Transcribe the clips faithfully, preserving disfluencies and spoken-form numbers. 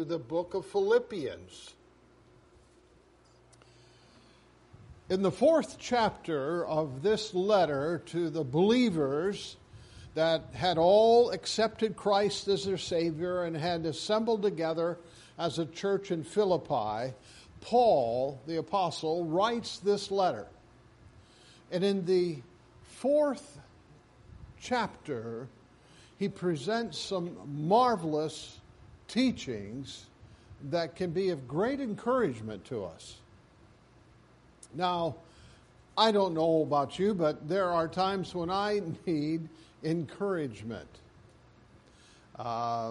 the book of Philippians. In the fourth chapter of this letter to the believers that had all accepted Christ as their Savior and had assembled together as a church in Philippi, Paul, the apostle, writes this letter. And in the fourth chapter, he presents some marvelous teachings that can be of great encouragement to us. Now, I don't know about you, but there are times when I need encouragement. Uh,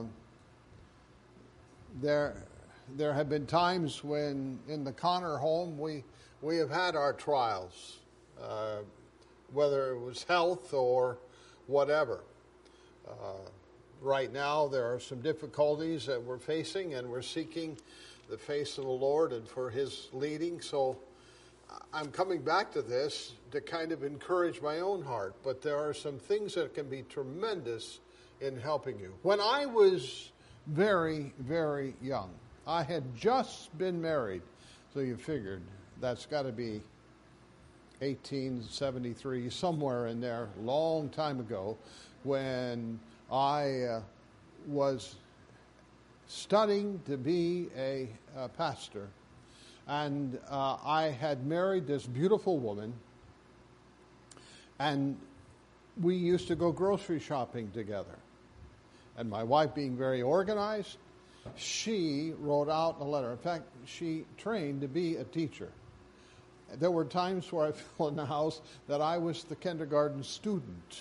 there, there have been times when in the Connor home we we have had our trials, uh, whether it was health or whatever. Uh, right now, there are some difficulties that we're facing, and we're seeking the face of the Lord and for His leading. So I'm coming back to this to kind of encourage my own heart, but there are some things that can be tremendous in helping you. When I was very, very young, I had just been married, so you figured that's got to be eighteen seventy-three, somewhere in there, long time ago, when I uh, was studying to be a, a pastor. And uh, I had married this beautiful woman, and we used to go grocery shopping together. And my wife, being very organized, she wrote out a letter. In fact, she trained to be a teacher. There were times where I felt in the house that I was the kindergarten student.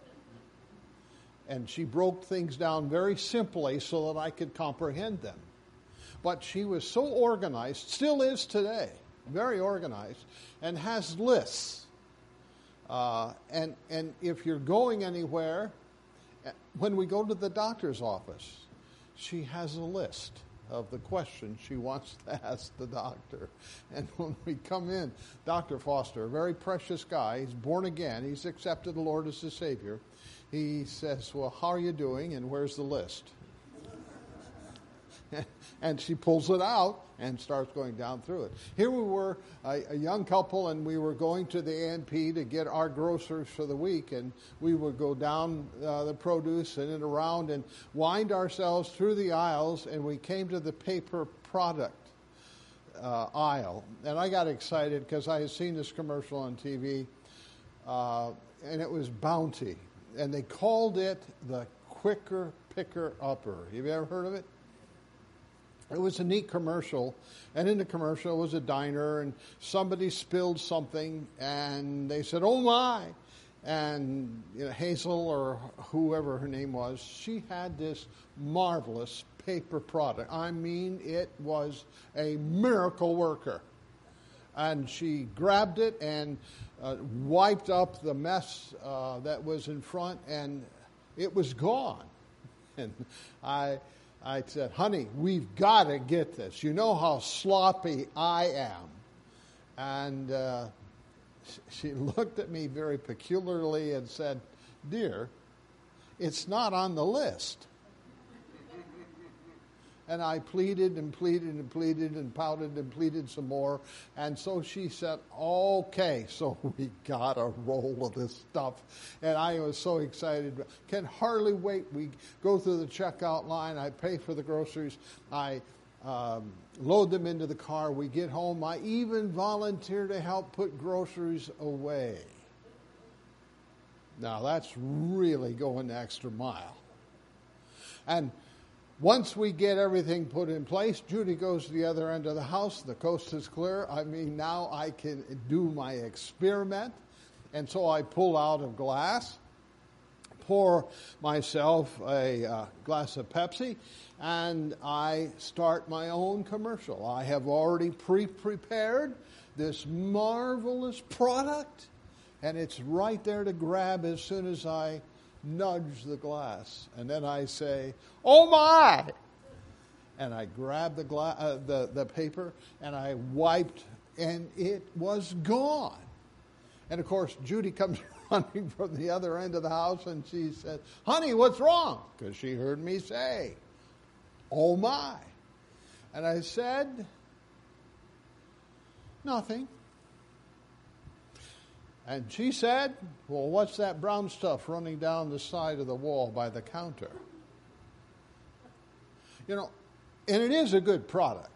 And she broke things down very simply so that I could comprehend them. But she was so organized, still is today, very organized, and has lists. Uh, and, and if you're going anywhere, when we go to the doctor's office, she has a list of the questions she wants to ask the doctor. And when we come in, Doctor Foster, a very precious guy, he's born again, he's accepted the Lord as his Savior. He says, well, how are you doing, and where's the list? And she pulls it out and starts going down through it. Here we were, a, a young couple, and we were going to the A and P to get our groceries for the week. And we would go down uh, the produce and then around and wind ourselves through the aisles. And we came to the paper product uh, aisle. And I got excited because I had seen this commercial on T V. Uh, and it was Bounty. And they called it the Quicker Picker Upper. Have you ever heard of it? It was a neat commercial, and in the commercial was a diner, and somebody spilled something, and they said, oh my, and you know, Hazel, or whoever her name was, she had this marvelous paper product. I mean, it was a miracle worker. And she grabbed it and uh, wiped up the mess uh, that was in front, and it was gone. And I... I said, honey, we've got to get this. You know how sloppy I am. And uh, she looked at me very peculiarly and said, dear, it's not on the list. And I pleaded and pleaded and pleaded and pouted and pleaded some more. And so she said, okay, so we got a roll of this stuff. And I was so excited. Can hardly wait. We go through the checkout line. I pay for the groceries. I um, load them into the car. We get home. I even volunteer to help put groceries away. Now, that's really going the extra mile. And once we get everything put in place, Judy goes to the other end of the house. The coast is clear. I mean, now I can do my experiment. And so I pull out a glass, pour myself a uh, glass of Pepsi, and I start my own commercial. I have already pre-prepared this marvelous product, and it's right there to grab as soon as I nudge the glass. And then I say, oh my! And I grabbed the, gla- uh, the, the paper, and I wiped, and it was gone. And of course, Judy comes running from the other end of the house, and she said, honey, what's wrong? Because she heard me say, oh my. And I said, nothing. And she said, well, what's that brown stuff running down the side of the wall by the counter? You know, and it is a good product.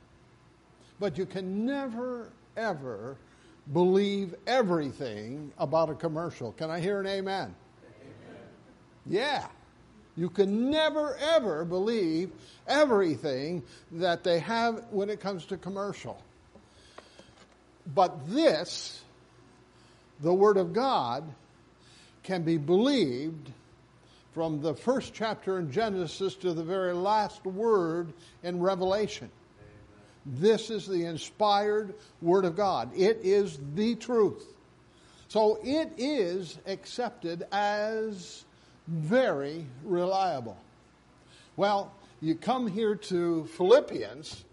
But you can never, ever believe everything about a commercial. Can I hear an amen? Amen. Yeah. You can never, ever believe everything that they have when it comes to commercial. But this, the Word of God, can be believed from the first chapter in Genesis to the very last word in Revelation. Amen. This is the inspired Word of God. It is the truth. So it is accepted as very reliable. Well, you come here to Philippians,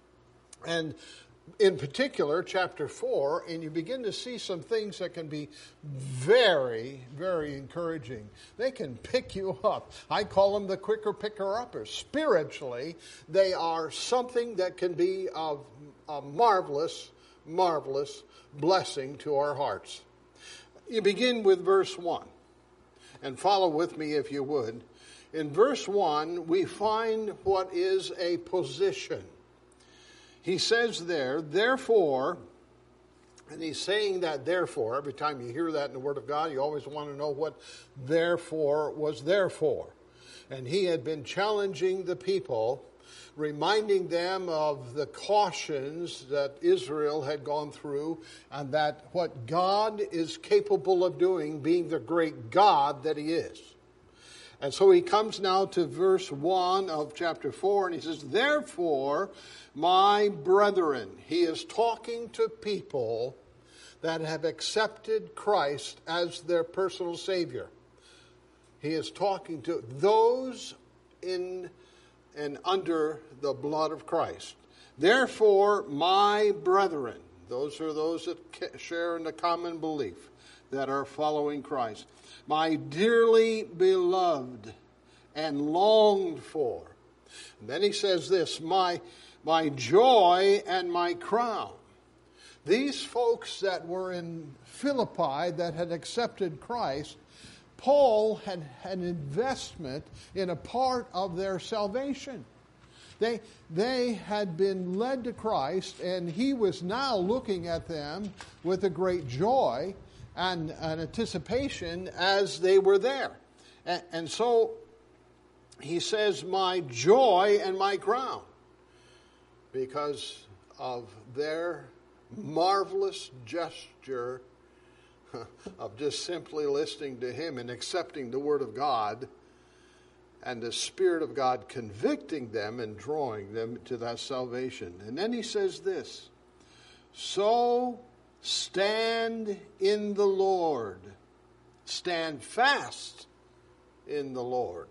and in particular, chapter four, and you begin to see some things that can be very, very encouraging. They can pick you up. I call them the quicker picker-uppers. Spiritually, they are something that can be of a marvelous, marvelous blessing to our hearts. You begin with verse one, and follow with me if you would. In verse one, we find what is a position. He says there, therefore, and he's saying that therefore. Every time you hear that in the Word of God, you always want to know what therefore was there for. And he had been challenging the people, reminding them of the cautions that Israel had gone through, and that what God is capable of doing, being the great God that he is. And so he comes now to verse one of chapter four, and he says, therefore, my brethren. He is talking to people that have accepted Christ as their personal Savior. He is talking to those in and under the blood of Christ. Therefore, my brethren, those are those that share in the common belief, that are following Christ. My dearly beloved and longed for. And then he says this, my, my joy and my crown. These folks that were in Philippi that had accepted Christ, Paul had an investment in a part of their salvation. They, they had been led to Christ, and he was now looking at them with a great joy and an anticipation as they were there. And, and so he says, my joy and my crown, because of their marvelous gesture of just simply listening to him and accepting the Word of God, and the Spirit of God convicting them and drawing them to that salvation. And then he says this, so stand in the Lord. Stand fast in the Lord.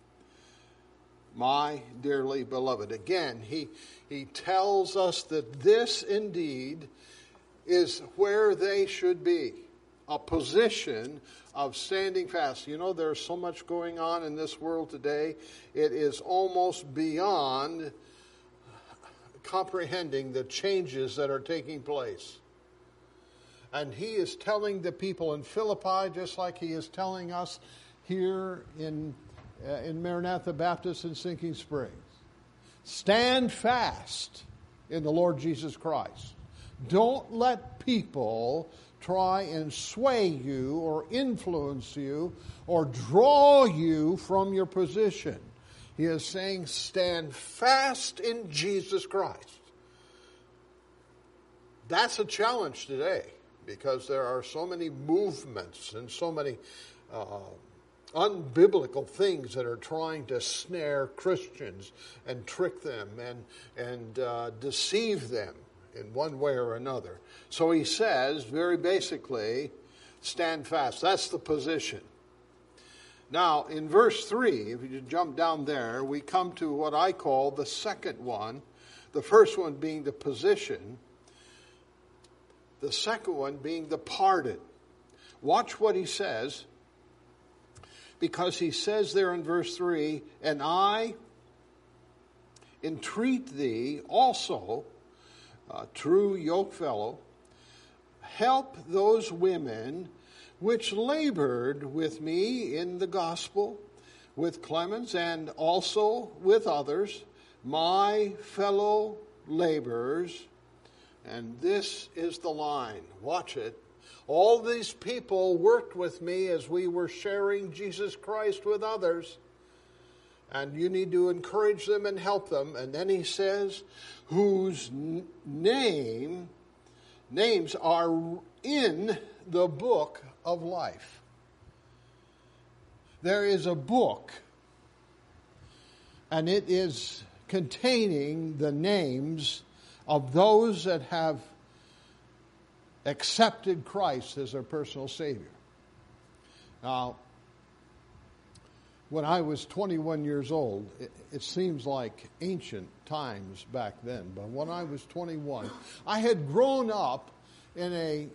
My dearly beloved. Again, he, he tells us that this indeed is where they should be. A position of standing fast. You know, there's so much going on in this world today. It is almost beyond comprehending the changes that are taking place. And he is telling the people in Philippi, just like he is telling us here in, uh, in Maranatha Baptist in Sinking Springs. Stand fast in the Lord Jesus Christ. Don't let people try and sway you or influence you or draw you from your position. He is saying, stand fast in Jesus Christ. That's a challenge today, because there are so many movements and so many uh, unbiblical things that are trying to snare Christians and trick them and, and uh, deceive them in one way or another. So he says, very basically, stand fast. That's the position. Now, in verse three, if you jump down there, we come to what I call the second one. The first one being the position. The second one being the pardon. Watch what he says, because he says there in verse three, and I, entreat thee also, uh, true yokefellow, help those women which labored with me in the gospel, with Clemens and also with others, my fellow laborers. And this is the line. Watch it. All these people worked with me as we were sharing Jesus Christ with others. And you need to encourage them and help them. And then he says, whose name, names are in the book of life. There is a book, and it is containing the names of those that have accepted Christ as their personal Savior. Now, when I was twenty-one years old, it, it seems like ancient times back then, but when I was twenty-one, I had grown up in a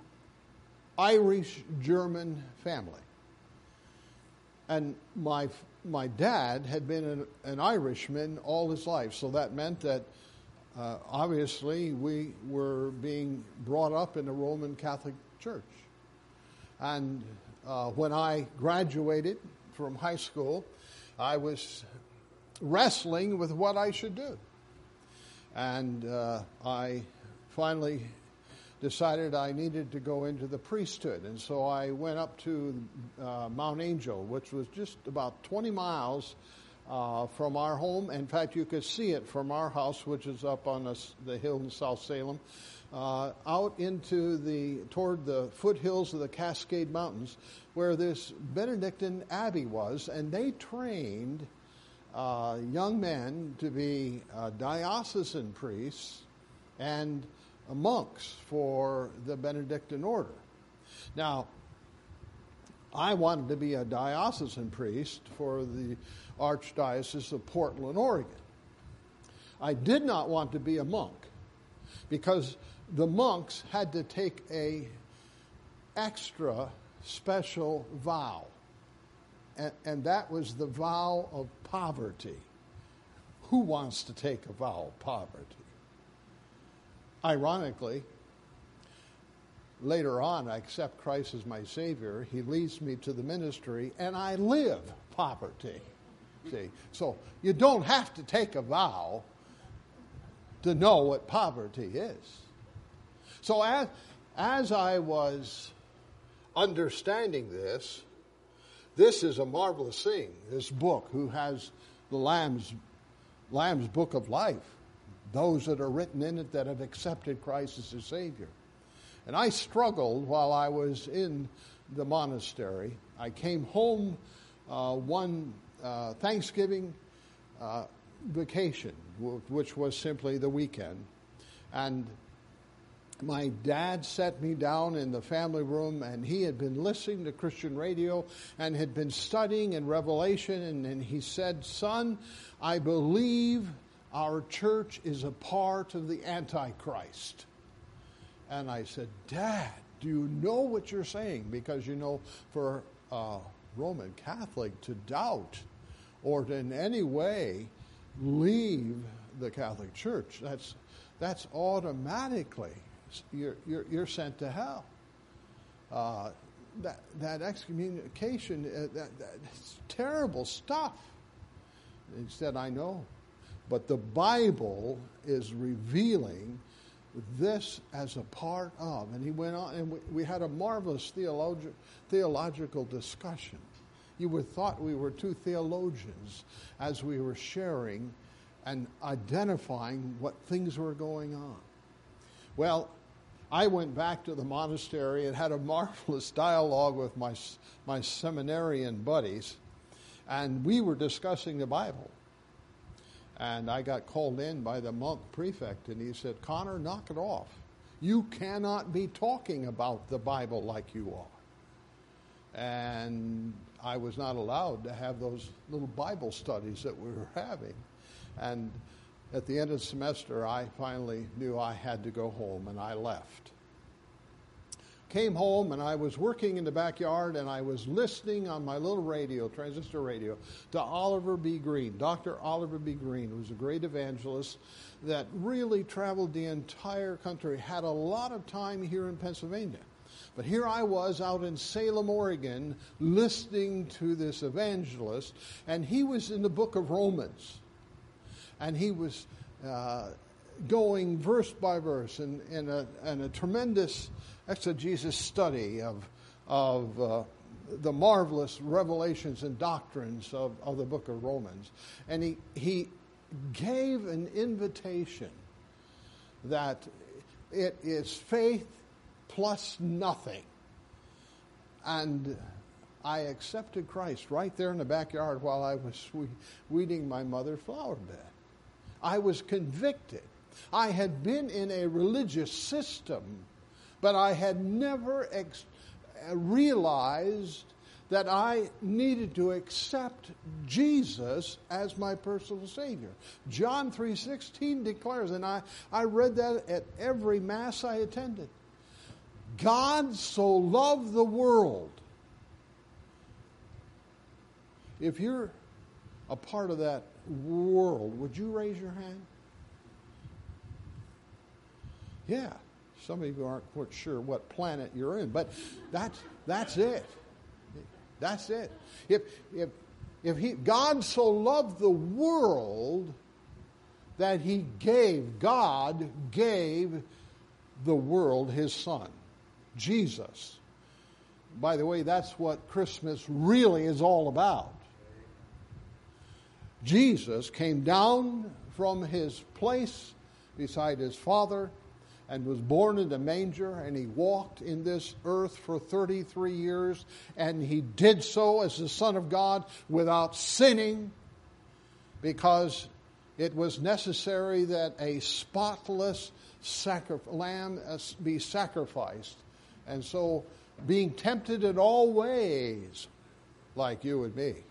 Irish-German family. And my my dad had been an, an Irishman all his life, so that meant that uh, obviously we were being brought up in the Roman Catholic Church. And uh, when I graduated from high school, I was wrestling with what I should do. And uh, I finally decided I needed to go into the priesthood. And so I went up to uh, Mount Angel, which was just about twenty miles uh, from our home. In fact, you could see it from our house, which is up on the, the hill in South Salem, uh, out into the, toward the foothills of the Cascade Mountains, where this Benedictine abbey was, and they trained uh, young men to be uh, diocesan priests and monks for the Benedictine order. Now, I wanted to be a diocesan priest for the Archdiocese of Portland, Oregon. I did not want to be a monk because the monks had to take a extra special vow, and, and that was the vow of poverty. Who wants to take a vow of poverty? Ironically, later on, I accept Christ as my Savior. He leads me to the ministry, and I live poverty. See, so you don't have to take a vow to know what poverty is. So as, as I was understanding this, this is a marvelous thing, this book, who has the Lamb's, Lamb's Book of Life. Those that are written in it that have accepted Christ as their Savior. And I struggled while I was in the monastery. I came home uh, one uh, Thanksgiving uh, vacation, w- which was simply the weekend. And my dad sat me down in the family room, and he had been listening to Christian radio and had been studying in Revelation. And, and he said, "Son, I believe our church is a part of the Antichrist." And I said, "Dad, do you know what you're saying?" Because, you know, for a Roman Catholic to doubt or to in any way leave the Catholic Church, that's that's automatically, you're, you're, you're sent to hell. Uh, that, that excommunication, uh, that, that's terrible stuff. He said, "I know. But the Bible is revealing this as a part of." And he went on, and we, we had a marvelous theologi- theological discussion. You would have thought we were two theologians as we were sharing and identifying what things were going on. Well, I went back to the monastery and had a marvelous dialogue with my, my seminarian buddies, and we were discussing the Bible. And I got called in by the monk prefect, and he said, "Connor, knock it off. You cannot be talking about the Bible like you are." And I was not allowed to have those little Bible studies that we were having. And at the end of the semester, I finally knew I had to go home, and I left. came home and I was working in the backyard and I was listening on my little radio, transistor radio, to Oliver B. Green. Doctor Oliver B. Green, who was a great evangelist that really traveled the entire country, had a lot of time here in Pennsylvania. But here I was out in Salem, Oregon, listening to this evangelist, and he was in the book of Romans. And he was uh, going verse by verse in, in, a, in a tremendous exegesis study of, of uh, the marvelous revelations and doctrines of, of the book of Romans. And he, he gave an invitation that it is faith plus nothing. And I accepted Christ right there in the backyard while I was weeding my mother's flower bed. I was convicted. I had been in a religious system, but I had never ex- realized that I needed to accept Jesus as my personal Savior. John three sixteen declares, and I, I read that at every Mass I attended, God so loved the world. If you're a part of that world, would you raise your hand? Yeah, some of you aren't quite sure what planet you're in, but that's that's it. That's it. If if if he God so loved the world that he gave, God gave the world his Son, Jesus. By the way, that's what Christmas really is all about. Jesus came down from his place beside his Father and was born in the manger, and he walked in this earth for thirty-three years, and he did so as the Son of God without sinning, because it was necessary that a spotless sacri- lamb be sacrificed. And so, being tempted in all ways, like you and me,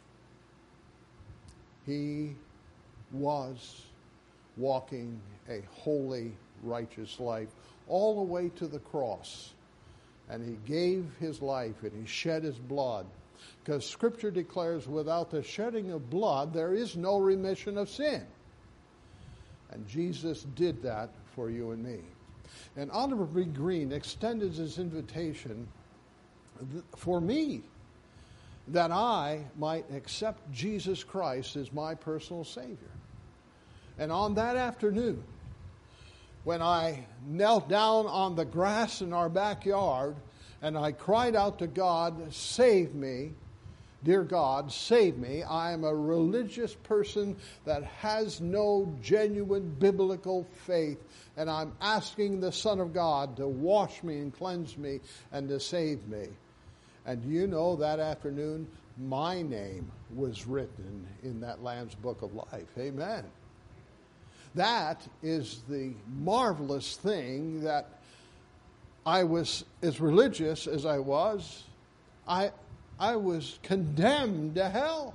he was walking a holy, righteous life all the way to the cross. And he gave his life and he shed his blood. Because Scripture declares without the shedding of blood, there is no remission of sin. And Jesus did that for you and me. And Oliver B. Green extended his invitation for me, that I might accept Jesus Christ as my personal Savior. And on that afternoon, when I knelt down on the grass in our backyard and I cried out to God, "Save me, dear God, save me. I am a religious person that has no genuine biblical faith, and I'm asking the Son of God to wash me and cleanse me and to save me." And you know, that afternoon, my name was written in that Lamb's Book of Life. Amen. That is the marvelous thing, that I was, as religious as I was, I, I was condemned to hell.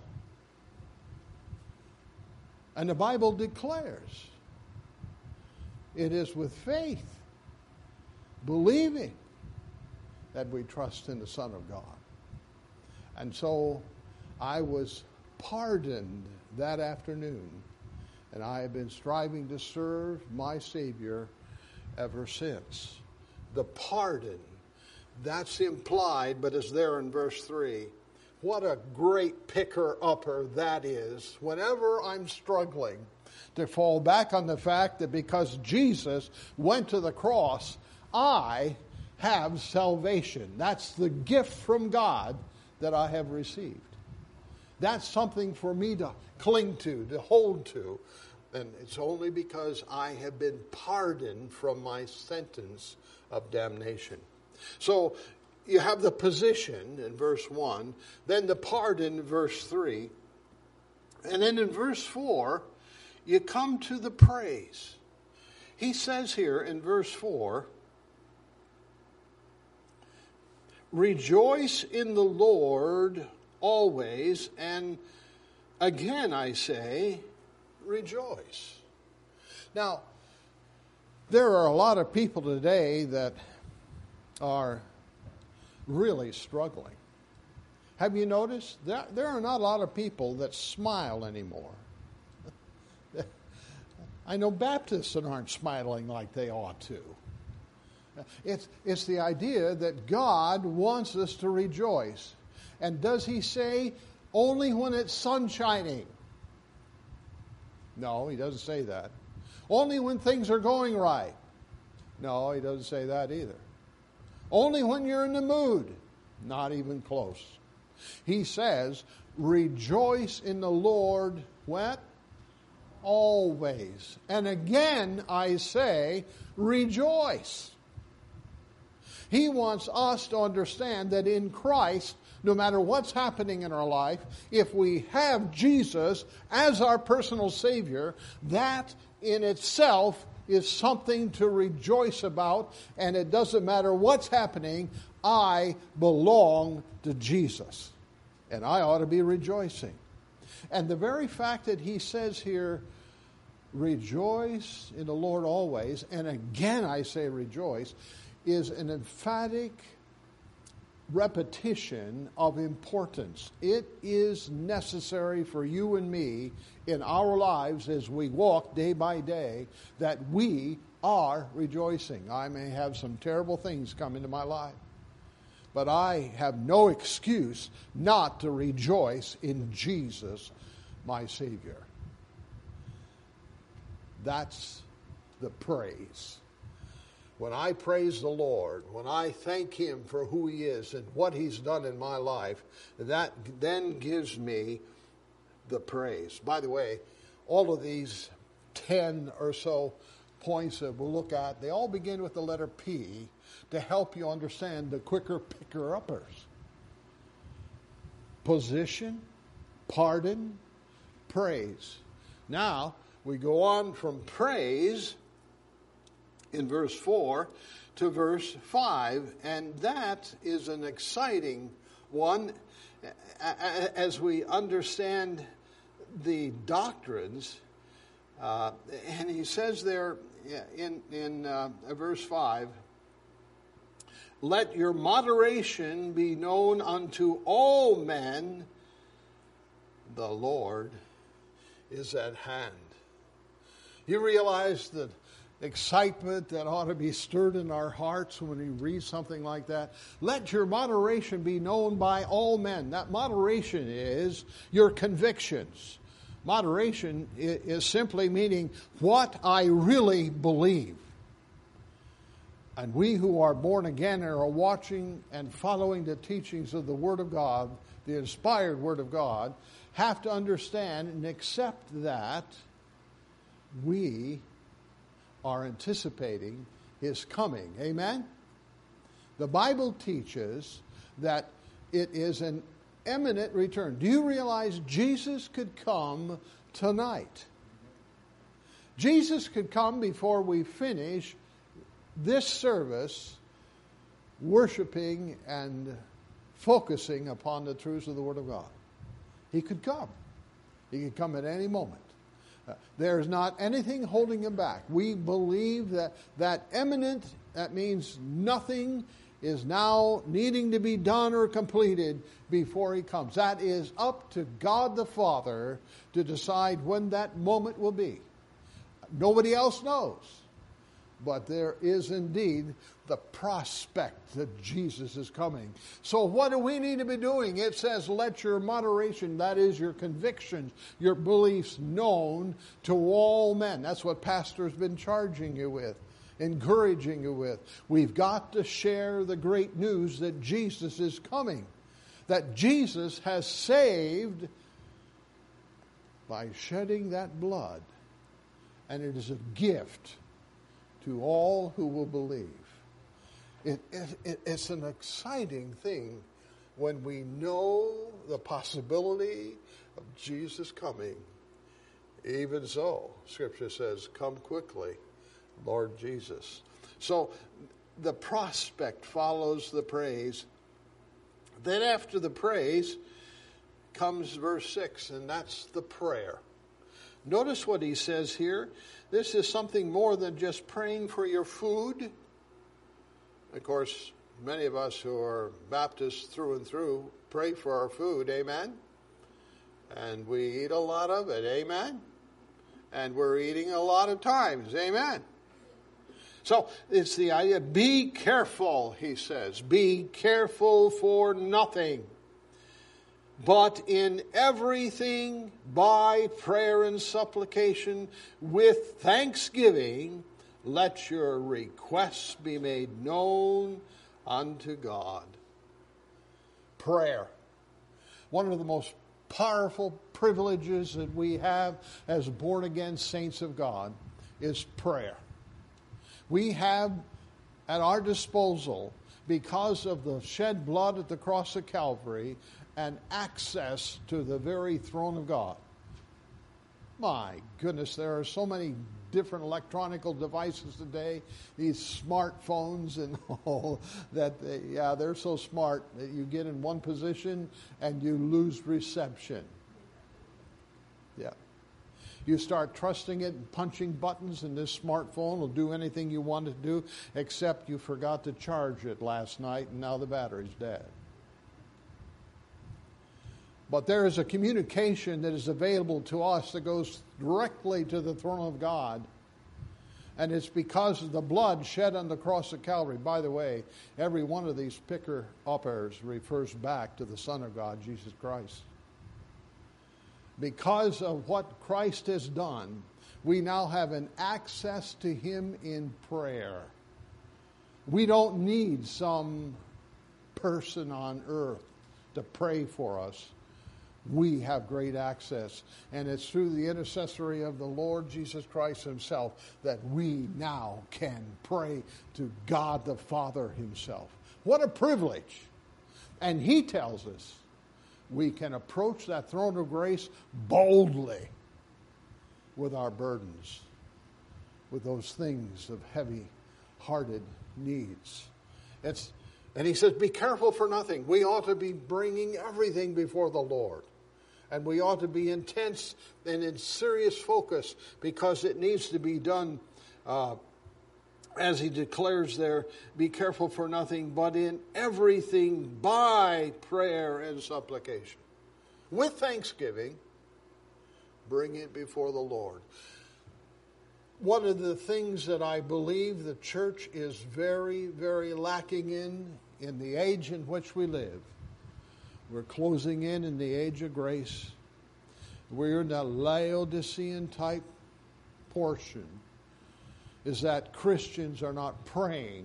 And the Bible declares it is with faith, believing, that we trust in the Son of God. And so I was pardoned that afternoon, and I have been striving to serve my Savior ever since. The pardon, that's implied, but is there in verse three. What a great picker-upper that is. Whenever I'm struggling, to fall back on the fact that because Jesus went to the cross, I have salvation. That's the gift from God that I have received. That's something for me to cling to, to hold to. And it's only because I have been pardoned from my sentence of damnation. So you have the position in verse one, then the pardon in verse three, and then in verse four, you come to the praise. He says here in verse four, "Rejoice in the Lord always," and again I say, rejoice. Now, there are a lot of people today that are really struggling. Have you noticed? There, there are not a lot of people that smile anymore. I know Baptists that aren't smiling like they ought to. It's, it's the idea that God wants us to rejoice. And does he say only when it's sun shining? No, he doesn't say that. Only when things are going right? No, he doesn't say that either. Only when you're in the mood? Not even close. He says, rejoice in the Lord, what? Always. And again, I say, rejoice. He wants us to understand that in Christ, no matter what's happening in our life, if we have Jesus as our personal Savior, that in itself is something to rejoice about, and it doesn't matter what's happening, I belong to Jesus. And I ought to be rejoicing. And the very fact that he says here, rejoice in the Lord always, and again I say rejoice, is an emphatic repetition of importance. It is necessary for you and me in our lives as we walk day by day that we are rejoicing. I may have some terrible things come into my life, but I have no excuse not to rejoice in Jesus, my Savior. That's the praise. When I praise the Lord, when I thank him for who he is and what he's done in my life, that then gives me the praise. By the way, all of these ten or so points that we'll look at, they all begin with the letter P to help you understand the quicker picker-uppers. Position, pardon, praise. Now, we go on from praise in verse four to verse five, and that is an exciting one as we understand the doctrines. Uh, and he says there in, in uh, verse five, let your moderation be known unto all men, the Lord is at hand. You realize that excitement that ought to be stirred in our hearts when we read something like that. Let your moderation be known by all men. That moderation is your convictions. Moderation is simply meaning what I really believe. And we who are born again and are watching and following the teachings of the Word of God, the inspired Word of God, have to understand and accept that we are anticipating his coming. Amen? The Bible teaches that it is an imminent return. Do you realize Jesus could come tonight? Jesus could come before we finish this service worshiping and focusing upon the truths of the Word of God. He could come. He could come at any moment. Uh, there's not anything holding him back. We believe that that imminent, that means nothing is now needing to be done or completed before he comes. That is up to God the Father to decide when that moment will be. Nobody else knows. But there is indeed the prospect that Jesus is coming. So what do we need to be doing? It says, let your moderation, that is your convictions, your beliefs known to all men. That's what Pastor's been charging you with, encouraging you with. We've got to share the great news that Jesus is coming, that Jesus has saved by shedding that blood. And it is a gift to all who will believe. It, it, it, it's an exciting thing when we know the possibility of Jesus coming. Even so, Scripture says, come quickly, Lord Jesus. So the prospect follows the praise. Then after the praise comes verse six, and that's the prayer. Notice what he says here. This is something more than just praying for your food. Of course, many of us who are Baptists through and through pray for our food, amen? And we eat a lot of it, amen? And we're eating a lot of times, amen? So it's the idea, be careful, he says. Be careful for nothing. But in everything, by prayer and supplication, with thanksgiving, let your requests be made known unto God. Prayer. One of the most powerful privileges that we have as born-again saints of God is prayer. We have at our disposal, because of the shed blood at the cross of Calvary, an access to the very throne of God. My goodness, there are so many different electronic devices today, these smartphones and all that, they, yeah, they're so smart that you get in one position and you lose reception. Yeah. You start trusting it and punching buttons, and this smartphone will do anything you want it to do, except you forgot to charge it last night and now the battery's dead. But there is a communication that is available to us that goes directly to the throne of God. And it's because of the blood shed on the cross of Calvary. By the way, every one of these picker-uppers refers back to the Son of God, Jesus Christ. Because of what Christ has done, we now have an access to Him in prayer. We don't need some person on earth to pray for us. We have great access, and it's through the intercessory of the Lord Jesus Christ Himself that we now can pray to God the Father Himself. What a privilege! And He tells us we can approach that throne of grace boldly with our burdens, with those things of heavy-hearted needs. It's And he says, be careful for nothing. We ought to be bringing everything before the Lord. And we ought to be intense and in serious focus, because it needs to be done, uh, as he declares there, be careful for nothing, but in everything by prayer and supplication. With thanksgiving, bring it before the Lord. One of the things that I believe the church is very, very lacking in, in the age in which we live, we're closing in in the age of grace. We're in the Laodicean type portion, is that Christians are not praying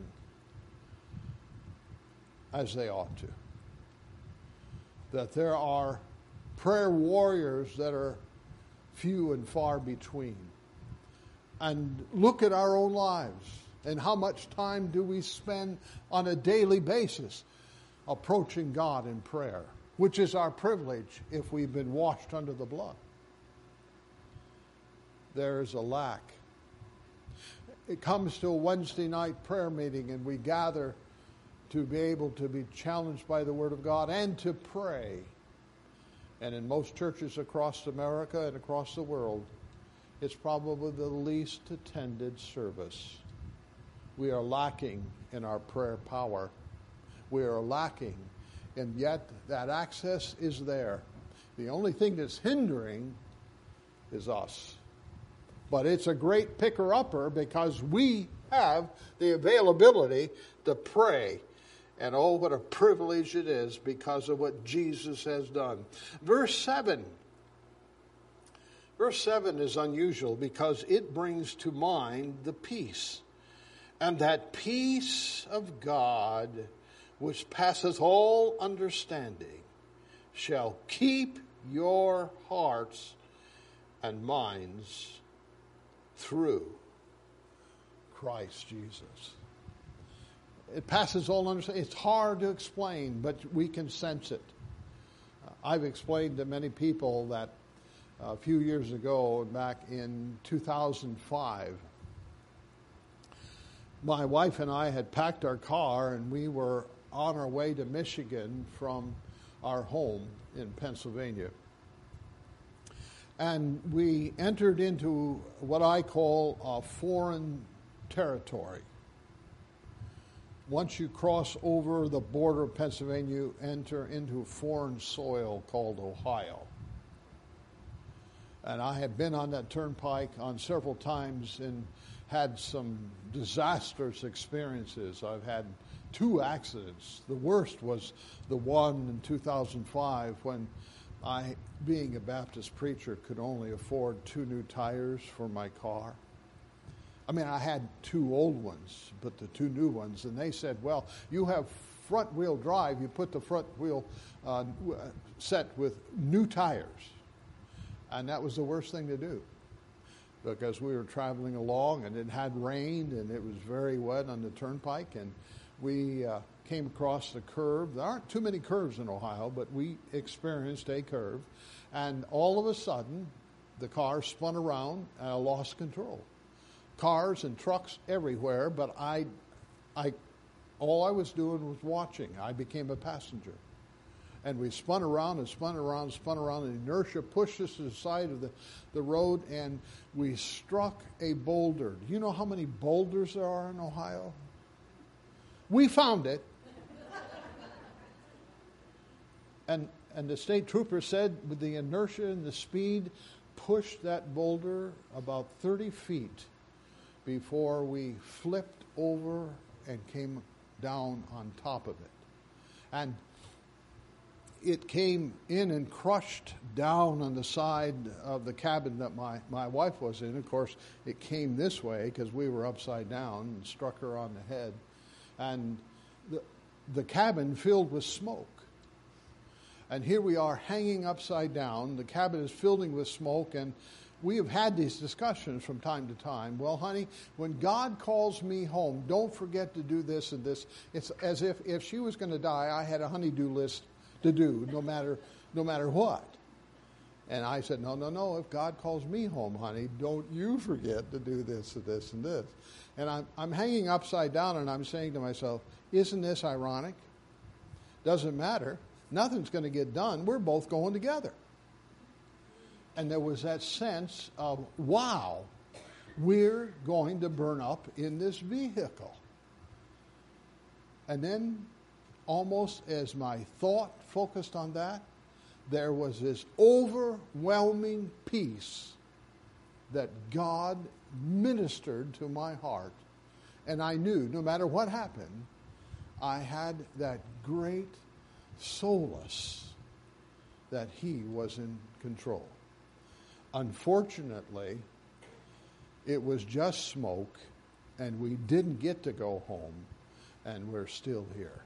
as they ought to. That there are prayer warriors that are few and far between. And look at our own lives, and how much time do we spend on a daily basis approaching God in prayer, which is our privilege if we've been washed under the blood. There is a lack. It comes to a Wednesday night prayer meeting, and we gather to be able to be challenged by the Word of God and to pray. And in most churches across America and across the world, it's probably the least attended service. We are lacking in our prayer power. We are lacking, and yet that access is there. The only thing that's hindering is us. But it's a great picker-upper because we have the availability to pray. And oh, what a privilege it is because of what Jesus has done. Verse seven. Verse seven is unusual because it brings to mind the peace. And that peace of God, which passeth all understanding, shall keep your hearts and minds through Christ Jesus. It passes all understanding. It's hard to explain, but we can sense it. Uh, I've explained to many people that a few years ago, back in two thousand five, my wife and I had packed our car and we were on our way to Michigan from our home in Pennsylvania. And we entered into what I call a foreign territory. once you cross over the border of Pennsylvania, you enter into foreign soil called Ohio. And I have been on that turnpike on several times and had some disastrous experiences. I've had two accidents. The worst was the one in two thousand five when I, being a Baptist preacher, could only afford two new tires for my car. I mean, I had two old ones, but the two new ones, and they said, well, you have front-wheel drive. You put the front wheel uh, set with new tires. And that was the worst thing to do because we were traveling along and it had rained and it was very wet on the turnpike, and we uh, came across the curve. There aren't too many curves in Ohio, but we experienced a curve, and all of a sudden the car spun around and I lost control. Cars and trucks everywhere, but I, I, all I was doing was watching. I became a passenger. And we spun around and spun around, spun around, and inertia pushed us to the side of the, the road, and we struck a boulder. Do you know how many boulders there are in Ohio? We found it. and and the state trooper said with the inertia and the speed, pushed that boulder about thirty feet before we flipped over and came down on top of it. And it came in and crushed down on the side of the cabin that my, my wife was in. Of course, it came this way because we were upside down and struck her on the head. And the, the cabin filled with smoke. And here we are hanging upside down. The cabin is filling with smoke, and we have had these discussions from time to time. Well, honey, when God calls me home, don't forget to do this and this. It's as if if she was going to die, I had a honey-do list to do, no matter no matter what. And I said, no, no, no. If God calls me home, honey, don't you forget to do this and this and this. And I'm I'm hanging upside down, and I'm saying to myself, isn't this ironic? Doesn't matter. Nothing's going to get done. We're both going together. And there was that sense of, wow, we're going to burn up in this vehicle. And then, almost as my thought focused on that, there was this overwhelming peace that God ministered to my heart. And I knew no matter what happened, I had that great solace that He was in control. Unfortunately, it was just smoke, and we didn't get to go home, and we're still here.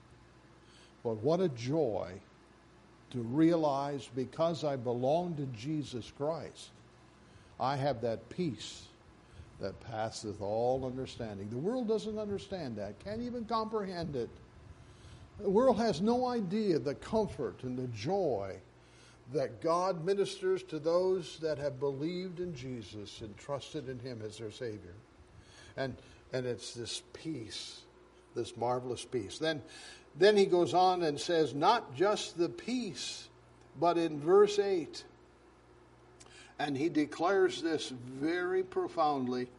But what a joy to realize, because I belong to Jesus Christ, I have that peace that passeth all understanding. The world doesn't understand that, can't even comprehend it. The world has no idea the comfort and the joy that God ministers to those that have believed in Jesus and trusted in Him as their Savior. And and it's this peace, this marvelous peace. Then, then he goes on and says, not just the peace, but in verse eight, and he declares this very profoundly.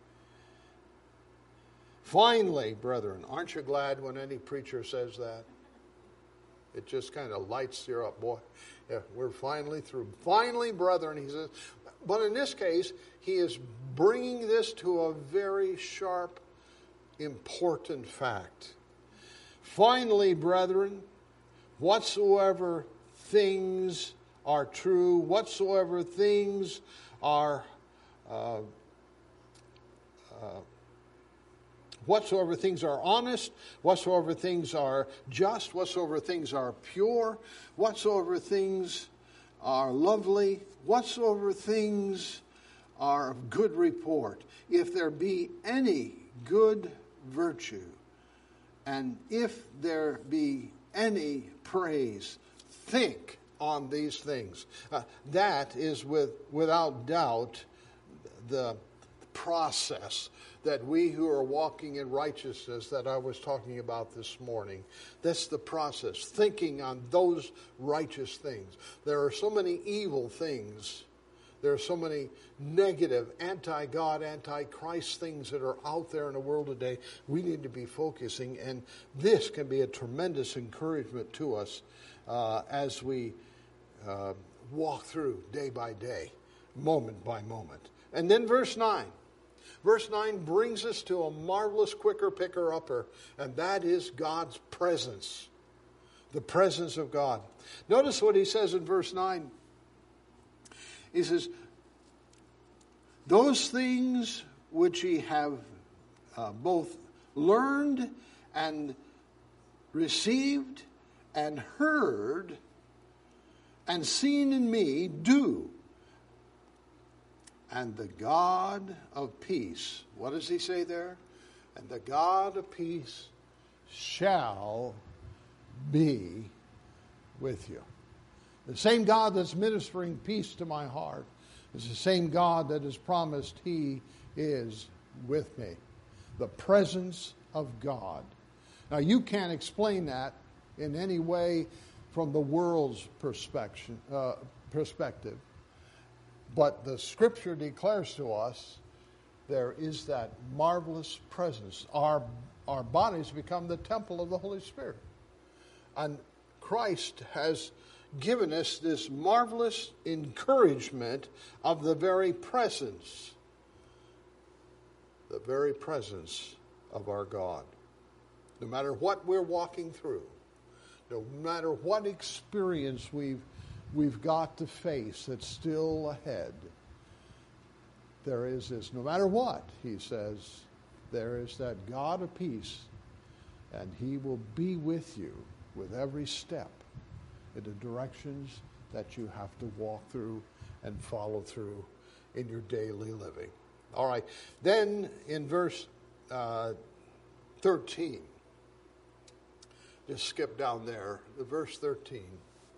Finally, brethren, aren't you glad when any preacher says that? It just kind of lights you up, boy. Yeah, we're finally through. Finally, brethren, he says. But in this case, he is bringing this to a very sharp, important fact. Finally, brethren, whatsoever things are true, whatsoever things are uh, uh, whatsoever things are honest, whatsoever things are just, whatsoever things are pure, whatsoever things are lovely, whatsoever things are of good report, if there be any good virtue, and if there be any praise, think on these things. Uh, that is with without doubt the process that we who are walking in righteousness that I was talking about this morning. That's the process, thinking on those righteous things. There are so many evil things There are so many negative, anti-God, anti-Christ things that are out there in the world today. We need to be focusing, and this can be a tremendous encouragement to us uh, as we uh, walk through day by day, moment by moment. And then verse nine. Verse nine brings us to a marvelous quicker picker upper, and that is God's presence. The presence of God. Notice what he says in verse nine. He says, those things which ye have uh, both learned and received and heard and seen in me, do. And the God of peace, what does he say there? And the God of peace shall be with you. The same God that's ministering peace to my heart is the same God that has promised he is with me. The presence of God. Now, you can't explain that in any way from the world's perspective, uh, perspective. But the Scripture declares to us there is that marvelous presence. Our, our bodies become the temple of the Holy Spirit. And Christ has given us this marvelous encouragement of the very presence, the very presence of our God. No matter what we're walking through, no matter what experience we've we've got to face that's still ahead, there is this, no matter what, he says, there is that God of peace, and he will be with you with every step in the directions that you have to walk through and follow through in your daily living. All right. Then in verse uh, thirteen, just skip down there, the verse thirteen.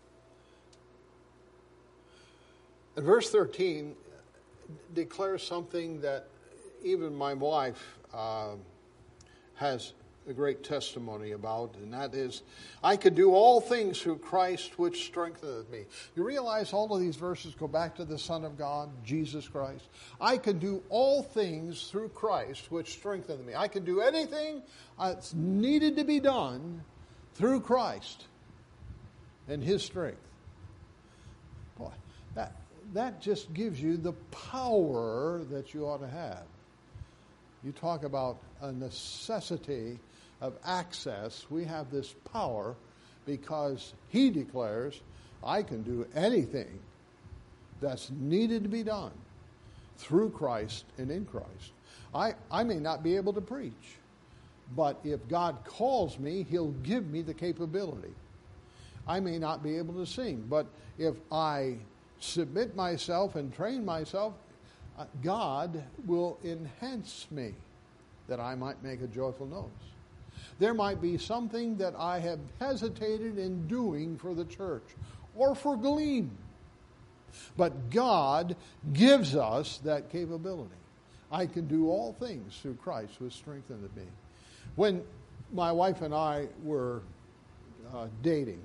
And verse thirteen declares something that even my wife uh, has a great testimony about, and that is, I could do all things through Christ which strengtheneth me. You realize all of these verses go back to the Son of God, Jesus Christ. I can do all things through Christ which strengtheneth me. I can do anything that's needed to be done through Christ and his strength. Boy, that, that just gives you the power that you ought to have. You talk about a necessity of access. We have this power because he declares, I can do anything that's needed to be done through Christ and in Christ. I, I may not be able to preach, but if God calls me, he'll give me the capability. I may not be able to sing, but if I submit myself and train myself, God will enhance me that I might make a joyful noise. There might be something that I have hesitated in doing for the church or for Gleam. But God gives us that capability. I can do all things through Christ who has strengthened me. When my wife and I were uh, dating,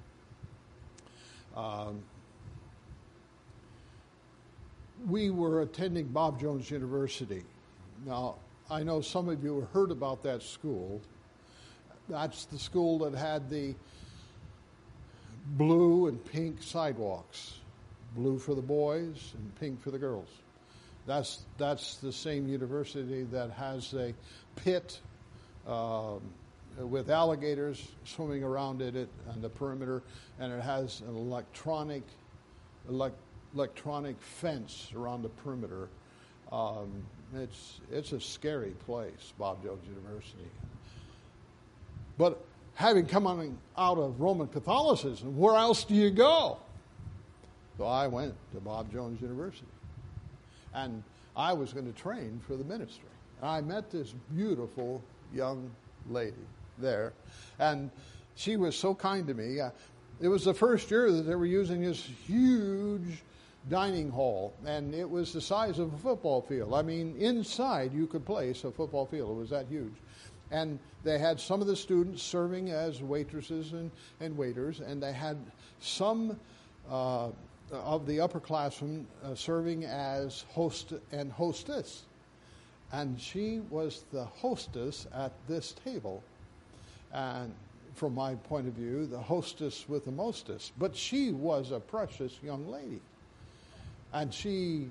um, we were attending Bob Jones University. Now, I know some of you have heard about that school. That's the school that had the blue and pink sidewalks. Blue for the boys and pink for the girls. That's that's the same university that has a pit um, with alligators swimming around in it on the perimeter, and it has an electronic elect, electronic fence around the perimeter. Um, it's it's a scary place, Bob Jones University. But having come on out of Roman Catholicism, where else do you go? So I went to Bob Jones University. And I was going to train for the ministry. And I met this beautiful young lady there. And she was so kind to me. Uh, it was the first year that they were using this huge dining hall. And it was the size of a football field. I mean, inside you could place a football field. It was that huge. And they had some of the students serving as waitresses and, and waiters. And they had some... Uh, of the upperclassmen uh, serving as host and hostess. And she was the hostess at this table. And from my point of view, the hostess with the mostest. But she was a precious young lady. And she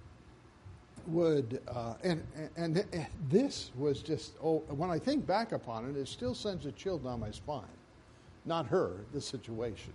would, uh, and, and and this was just, oh, when I think back upon it, it still sends a chill down my spine. Not her, the situation.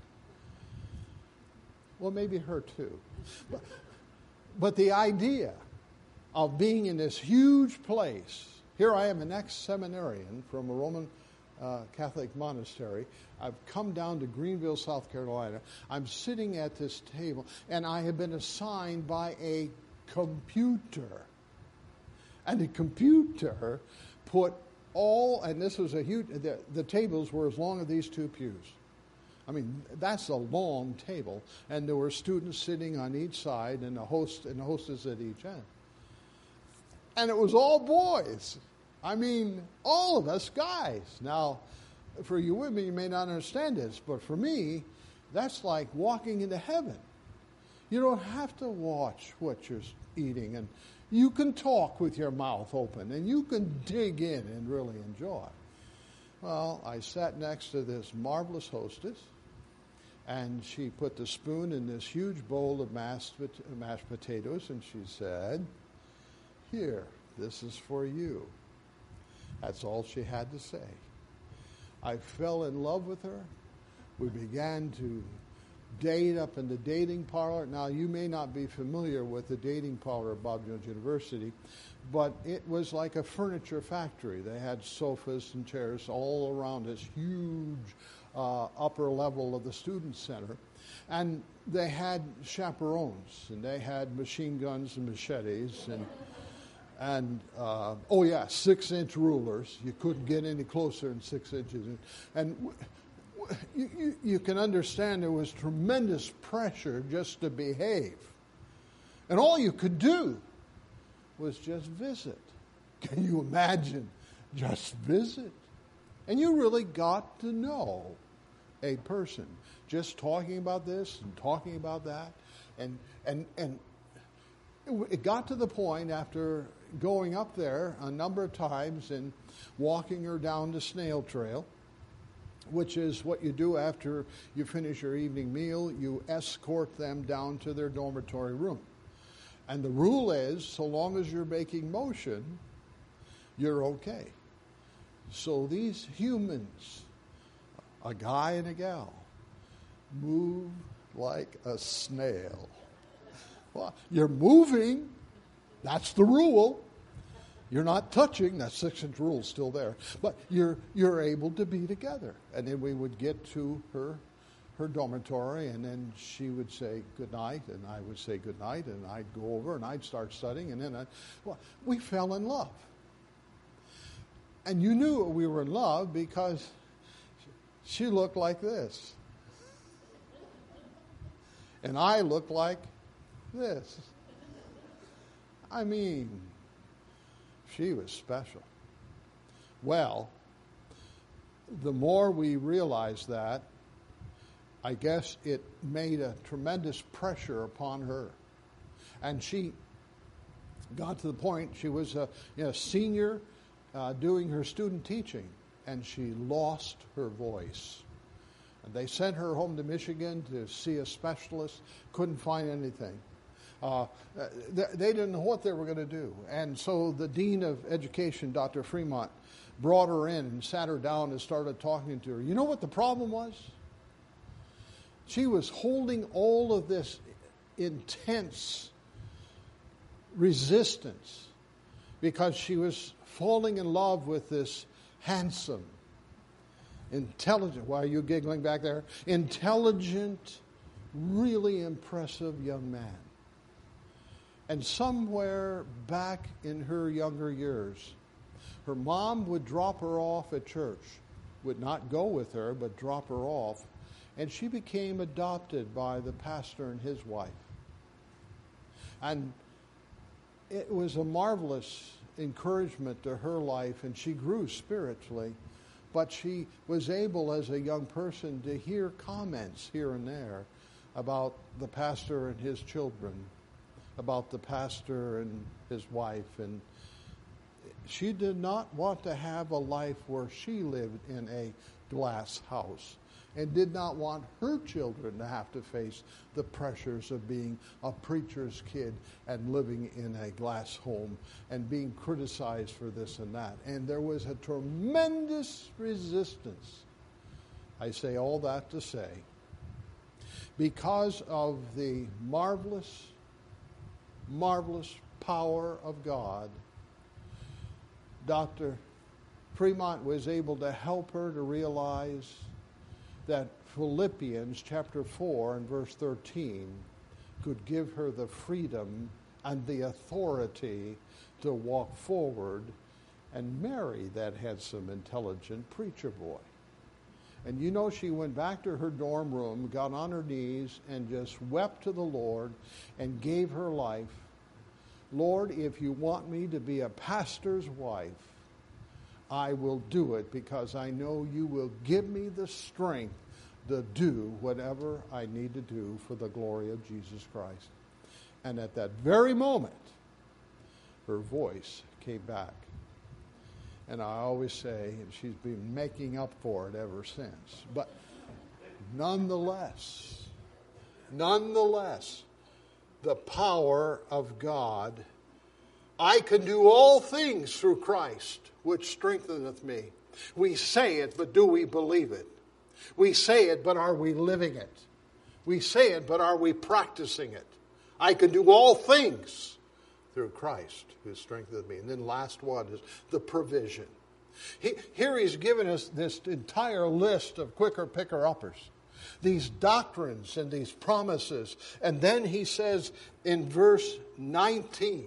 Well, maybe her too. But, but the idea of being in this huge place, here I am, an ex-seminarian from a Roman uh, Catholic monastery. I've come down to Greenville, South Carolina. I'm sitting at this table, and I have been assigned by a computer. And the computer put all, and this was a huge, the, the tables were as long as these two pews. I mean, that's a long table, and there were students sitting on each side, and the host and the hostess at each end. And it was all boys. I mean, all of us guys. Now, for you women, you may not understand this, but for me, that's like walking into heaven. You don't have to watch what you're eating, and you can talk with your mouth open, and you can dig in and really enjoy. Well, I sat next to this marvelous hostess, and she put the spoon in this huge bowl of mashed, mashed potatoes, and she said, "Here, this is for you." That's all she had to say. I fell in love with her. We began to date up in the dating parlor. Now, you may not be familiar with the dating parlor at Bob Jones University, but it was like a furniture factory. They had sofas and chairs all around this huge uh, upper level of the student center. And they had chaperones, and they had machine guns and machetes, and And, uh, oh yeah, six-inch rulers. You couldn't get any closer than six inches. And w- w- you, you can understand there was tremendous pressure just to behave. And all you could do was just visit. Can you imagine? Just visit. And you really got to know a person. Just talking about this and talking about that. And, and, and it got to the point after going up there a number of times and walking her down the snail trail, which is what you do after you finish your evening meal. You escort them down to their dormitory room. And the rule is, so long as you're making motion, you're okay. So these humans, a guy and a gal, move like a snail. Well, you're moving. That's the rule. You're not touching. That six-inch rule is still there. But you're you're able to be together. And then we would get to her her dormitory, and then she would say good night, and I would say good night, and I'd go over, and I'd start studying, and then I'd, well, we fell in love. And you knew we were in love because she looked like this. And I looked like this. I mean, she was special. Well, the more we realized that, I guess it made a tremendous pressure upon her. And she got to the point, she was a you know, senior uh, doing her student teaching, and she lost her voice. And they sent her home to Michigan to see a specialist, couldn't find anything. Uh, they didn't know what they were going to do. And so the dean of education, Doctor Fremont, brought her in and sat her down and started talking to her. You know what the problem was? She was holding all of this intense resistance because she was falling in love with this handsome, intelligent, why are you giggling back there? Intelligent, really impressive young man. And somewhere back in her younger years, her mom would drop her off at church, would not go with her, but drop her off. And she became adopted by the pastor and his wife. And it was a marvelous encouragement to her life, and she grew spiritually. But she was able, as a young person, to hear comments here and there about the pastor and his children, about the pastor and his wife. And she did not want to have a life where she lived in a glass house, and did not want her children to have to face the pressures of being a preacher's kid and living in a glass home and being criticized for this and that. And there was a tremendous resistance. I say all that to say, because of the marvelous, marvelous power of God, Doctor Fremont was able to help her to realize that Philippians chapter four and verse thirteen could give her the freedom and the authority to walk forward and marry that handsome, intelligent preacher boy. And you know, she went back to her dorm room, got on her knees, and just wept to the Lord and gave her life. Lord, if you want me to be a pastor's wife, I will do it, because I know you will give me the strength to do whatever I need to do for the glory of Jesus Christ. And at that very moment, her voice came back. And I always say, and she's been making up for it ever since. But nonetheless, nonetheless, the power of God, I can do all things through Christ, which strengtheneth me. We say it, but do we believe it? We say it, but are we living it? We say it, but are we practicing it? I can do all things through Christ who strengtheneth me. And then last one is the provision. He, here he's given us this entire list of quicker picker-uppers, these doctrines and these promises. And then he says in verse nineteen,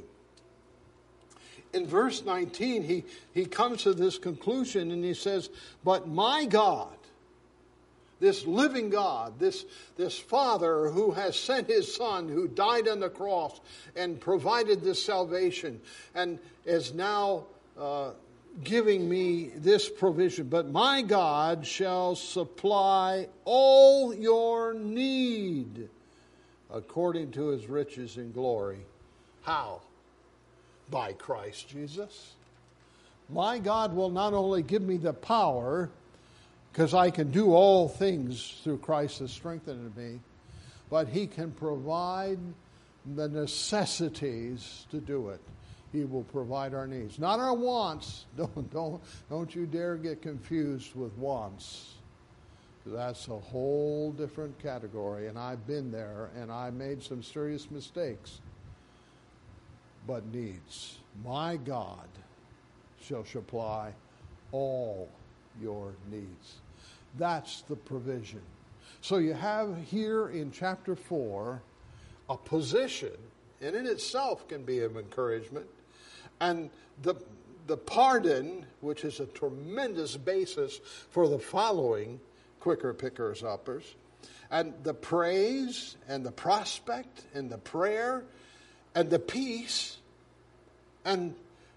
In verse nineteen, he, he comes to this conclusion and he says, but my God, this living God, this, this Father who has sent his Son, who died on the cross and provided this salvation and is now uh, giving me this provision. But my God shall supply all your need according to his riches in glory. How? By Christ Jesus. My God will not only give me the power, because I can do all things through Christ that strengthens me, but he can provide the necessities to do it. He will provide our needs, not our wants. Don't don't don't you dare get confused with wants. That's a whole different category, and I've been there, and I made some serious mistakes. But needs. My God shall supply all your needs. That's the provision. So you have here in chapter four a position, and in itself can be of encouragement, and the the pardon, which is a tremendous basis for the following quicker pickers uppers, and the praise and the prospect and the prayer and the peace and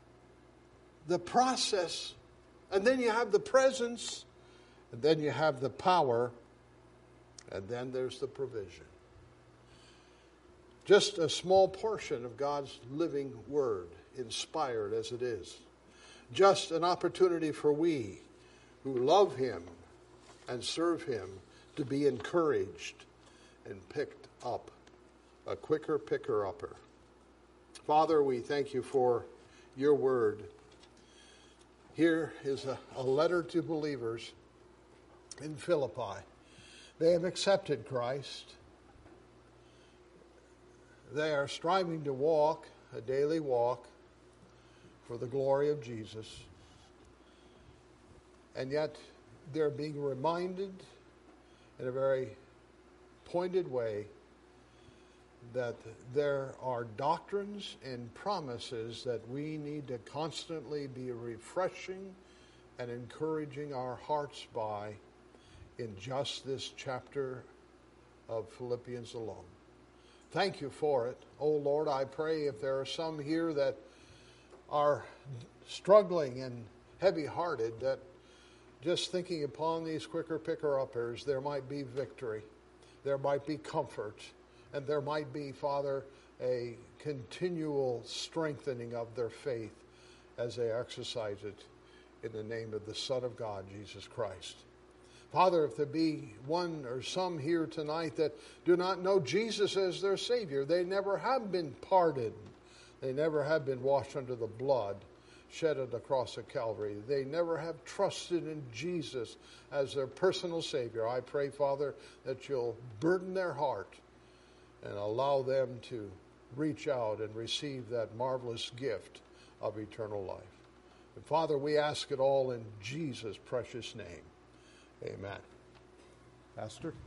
the process, and then you have the presence, and then you have the power, and then there's the provision. Just a small portion of God's living word, inspired as it is. Just an opportunity for we who love him and serve him to be encouraged and picked up, a quicker picker-upper. Father, we thank you for your word. Here is a, a letter to believers in Philippi. They have accepted Christ. They are striving to walk a daily walk for the glory of Jesus. And yet they're being reminded in a very pointed way that there are doctrines and promises that we need to constantly be refreshing and encouraging our hearts by in just this chapter of Philippians alone. Thank you for it. Oh Lord, I pray if there are some here that are struggling and heavy-hearted, that just thinking upon these quicker picker-uppers, there might be victory. there might be comfort, and there might be, Father, a continual strengthening of their faith as they exercise it in the name of the Son of God, Jesus Christ. Father, if there be one or some here tonight that do not know Jesus as their Savior, they never have been pardoned, they never have been washed under the blood shed at the cross of Calvary, they never have trusted in Jesus as their personal Savior, I pray, Father, that you'll burden their heart and allow them to reach out and receive that marvelous gift of eternal life. And Father, we ask it all in Jesus' precious name. Amen. Pastor?